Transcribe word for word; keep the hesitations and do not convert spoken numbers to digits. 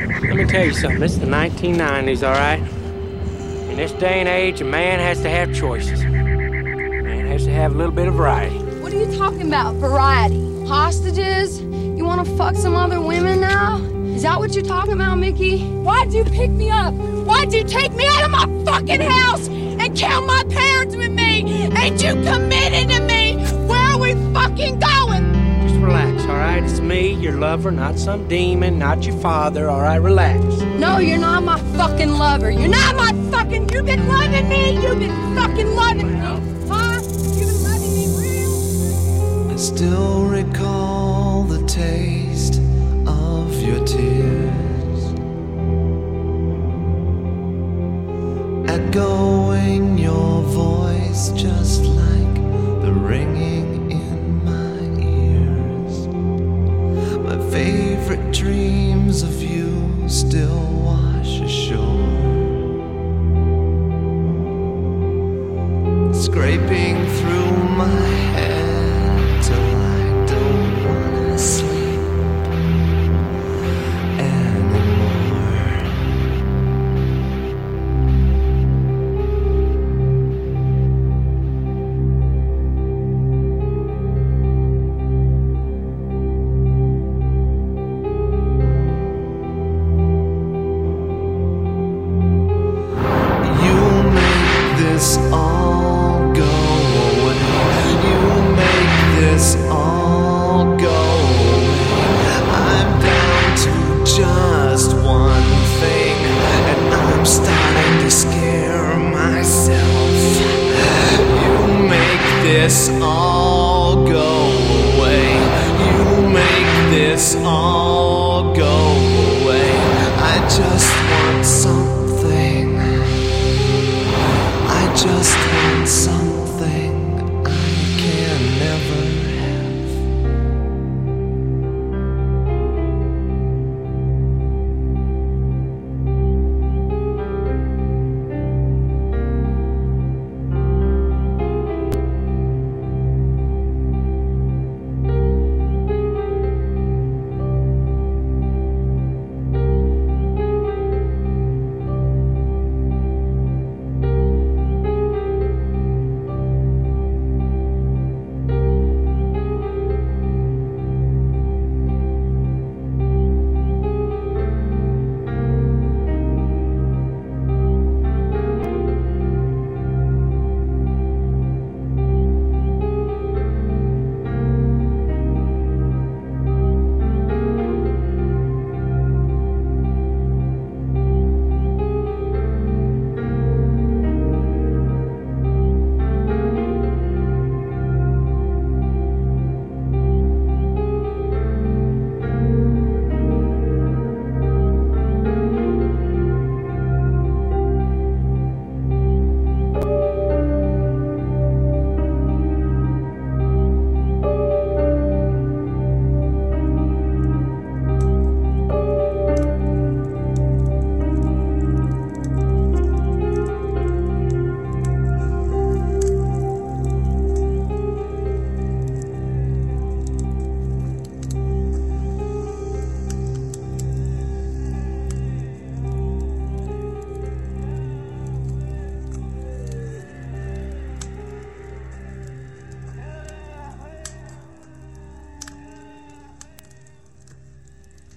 Let me tell you something. This is the nineteen nineties, all right? In this day and age, a man has to have choices. A man has to have a little bit of variety. What are you talking about, variety? Hostages? You want to fuck some other women now? Is that what you're talking about, Mickey? Why'd you pick me up? Why'd you take me out of my fucking house and kill my parents with me? Ain't you committed to me? Where are we fucking going? Just relax, all right? It's me, your lover, not some demon, not your father, all right? Relax. No, you're not my fucking lover. You're not my fucking... You've been loving me. You've been fucking loving me. Huh? You've been loving me real? I still recall the taste of your tears, echoing your voice just like the ringing in my ears. My favorite dreams of you still wash ashore, scraping through my head till I don't wanna sleep anymore. You make this all go away. You make this all go away. I'm down to just one thing, and I'm starting to scare myself. You make this all go away. You make this all